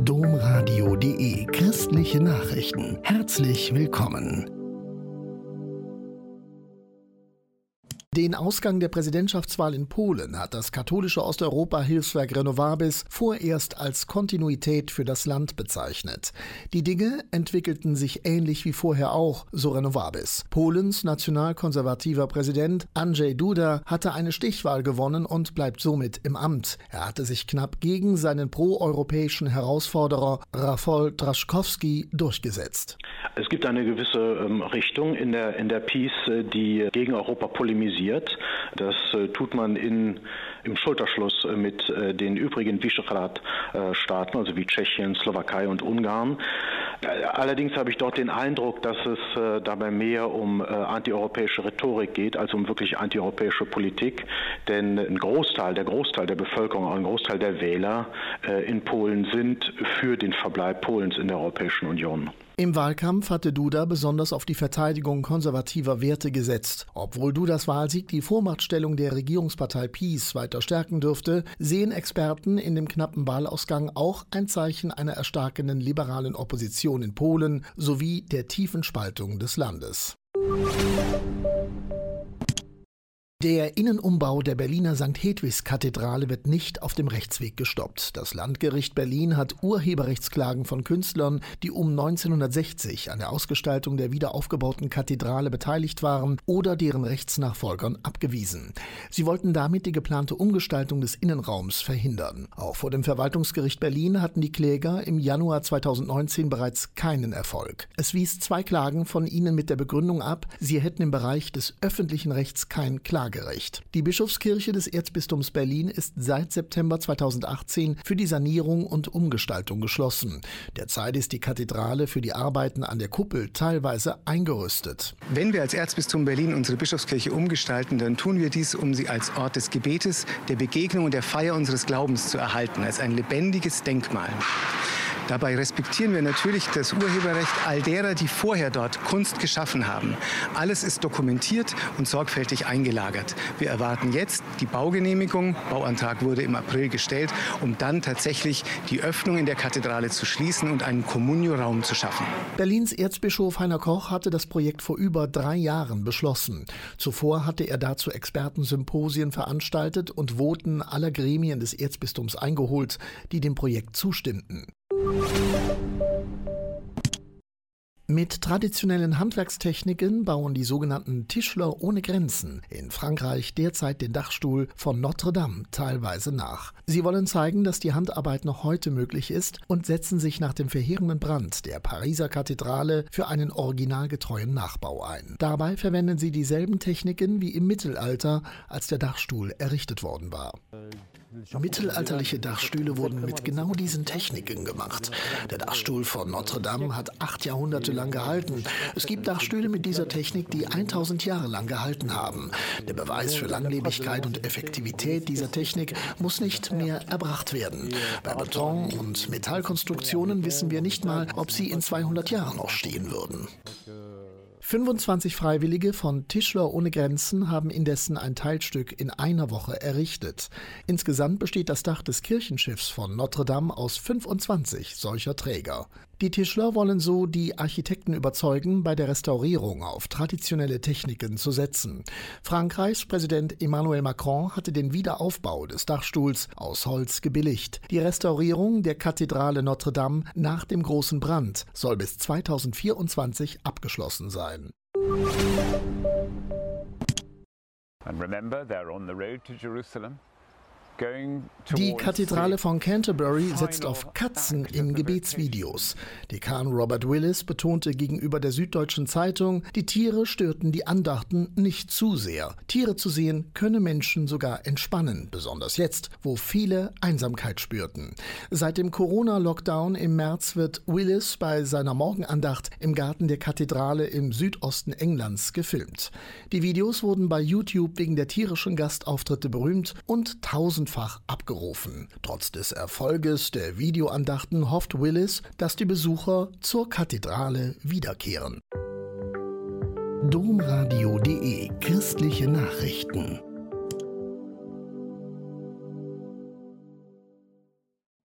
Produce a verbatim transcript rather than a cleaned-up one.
domradio punkt de Christliche Nachrichten. Herzlich willkommen. Den Ausgang der Präsidentschaftswahl in Polen hat das katholische Osteuropa-Hilfswerk Renovabis vorerst als Kontinuität für das Land bezeichnet. Die Dinge entwickelten sich ähnlich wie vorher auch, so Renovabis. Polens nationalkonservativer Präsident Andrzej Duda hatte eine Stichwahl gewonnen und bleibt somit im Amt. Er hatte sich knapp gegen seinen proeuropäischen Herausforderer Rafał Trzaskowski durchgesetzt. Es gibt eine gewisse ähm, Richtung in der, in der PiS, die gegen Europa polemisiert. Das äh, tut man in, im Schulterschluss äh, mit äh, den übrigen Visegrad-Staaten, also wie Tschechien, Slowakei und Ungarn. Äh, allerdings habe ich dort den Eindruck, dass es äh, dabei mehr um äh, antieuropäische Rhetorik geht, als um wirklich antieuropäische Politik. Denn ein Großteil, der Großteil der Bevölkerung, ein Großteil der Wähler äh, in Polen sind für den Verbleib Polens in der Europäischen Union. Im Wahlkampf hatte Duda besonders auf die Verteidigung konservativer Werte gesetzt. Obwohl Dudas Wahlsieg die Vormachtstellung der Regierungspartei PiS weiter stärken dürfte, sehen Experten in dem knappen Wahlausgang auch ein Zeichen einer erstarkenden liberalen Opposition in Polen sowie der tiefen Spaltung des Landes. Der Innenumbau der Berliner Sankt Hedwigs-Kathedrale wird nicht auf dem Rechtsweg gestoppt. Das Landgericht Berlin hat Urheberrechtsklagen von Künstlern, die um neunzehnhundertsechzig an der Ausgestaltung der wiederaufgebauten Kathedrale beteiligt waren, oder deren Rechtsnachfolgern abgewiesen. Sie wollten damit die geplante Umgestaltung des Innenraums verhindern. Auch vor dem Verwaltungsgericht Berlin hatten die Kläger im Januar zweitausendneunzehn bereits keinen Erfolg. Es wies zwei Klagen von ihnen mit der Begründung ab, sie hätten im Bereich des öffentlichen Rechts kein Klagerecht. Die Bischofskirche des Erzbistums Berlin ist seit September zweitausendachtzehn für die Sanierung und Umgestaltung geschlossen. Derzeit ist die Kathedrale für die Arbeiten an der Kuppel teilweise eingerüstet. Wenn wir als Erzbistum Berlin unsere Bischofskirche umgestalten, dann tun wir dies, um sie als Ort des Gebetes, der Begegnung und der Feier unseres Glaubens zu erhalten, als ein lebendiges Denkmal. Dabei respektieren wir natürlich das Urheberrecht all derer, die vorher dort Kunst geschaffen haben. Alles ist dokumentiert und sorgfältig eingelagert. Wir erwarten jetzt die Baugenehmigung. Bauantrag wurde im April gestellt, um dann tatsächlich die Öffnung in der Kathedrale zu schließen und einen Communio-Raum zu schaffen. Berlins Erzbischof Heiner Koch hatte das Projekt vor über drei Jahren beschlossen. Zuvor hatte er dazu Expertensymposien veranstaltet und Voten aller Gremien des Erzbistums eingeholt, die dem Projekt zustimmten. Mit traditionellen Handwerkstechniken bauen die sogenannten Tischler ohne Grenzen in Frankreich derzeit den Dachstuhl von Notre Dame teilweise nach. Sie wollen zeigen, dass die Handarbeit noch heute möglich ist und setzen sich nach dem verheerenden Brand der Pariser Kathedrale für einen originalgetreuen Nachbau ein. Dabei verwenden sie dieselben Techniken wie im Mittelalter, als der Dachstuhl errichtet worden war. Mittelalterliche Dachstühle wurden mit genau diesen Techniken gemacht. Der Dachstuhl von Notre Dame hat acht Jahrhunderte lang gehalten. Es gibt Dachstühle mit dieser Technik, die tausend Jahre lang gehalten haben. Der Beweis für Langlebigkeit und Effektivität dieser Technik muss nicht mehr erbracht werden. Bei Beton- und Metallkonstruktionen wissen wir nicht mal, ob sie in zweihundert Jahren noch stehen würden. fünfundzwanzig Freiwillige von Tischler ohne Grenzen haben indessen ein Teilstück in einer Woche errichtet. Insgesamt besteht das Dach des Kirchenschiffs von Notre Dame aus fünfundzwanzig solcher Träger. Die Tischler wollen so die Architekten überzeugen, bei der Restaurierung auf traditionelle Techniken zu setzen. Frankreichs Präsident Emmanuel Macron hatte den Wiederaufbau des Dachstuhls aus Holz gebilligt. Die Restaurierung der Kathedrale Notre Dame nach dem großen Brand soll bis zweitausendvierundzwanzig abgeschlossen sein. And remember, they're on the road to Jerusalem. Die Kathedrale von Canterbury setzt auf Katzen in Gebetsvideos. Dekan Robert Willis betonte gegenüber der Süddeutschen Zeitung, die Tiere störten die Andachten nicht zu sehr. Tiere zu sehen könne Menschen sogar entspannen, besonders jetzt, wo viele Einsamkeit spürten. Seit dem Corona-Lockdown im März wird Willis bei seiner Morgenandacht im Garten der Kathedrale im Südosten Englands gefilmt. Die Videos wurden bei YouTube wegen der tierischen Gastauftritte berühmt und tausend abgerufen. Trotz des Erfolges der Videoandachten hofft Willis, dass die Besucher zur Kathedrale wiederkehren. domradio punkt de Christliche Nachrichten.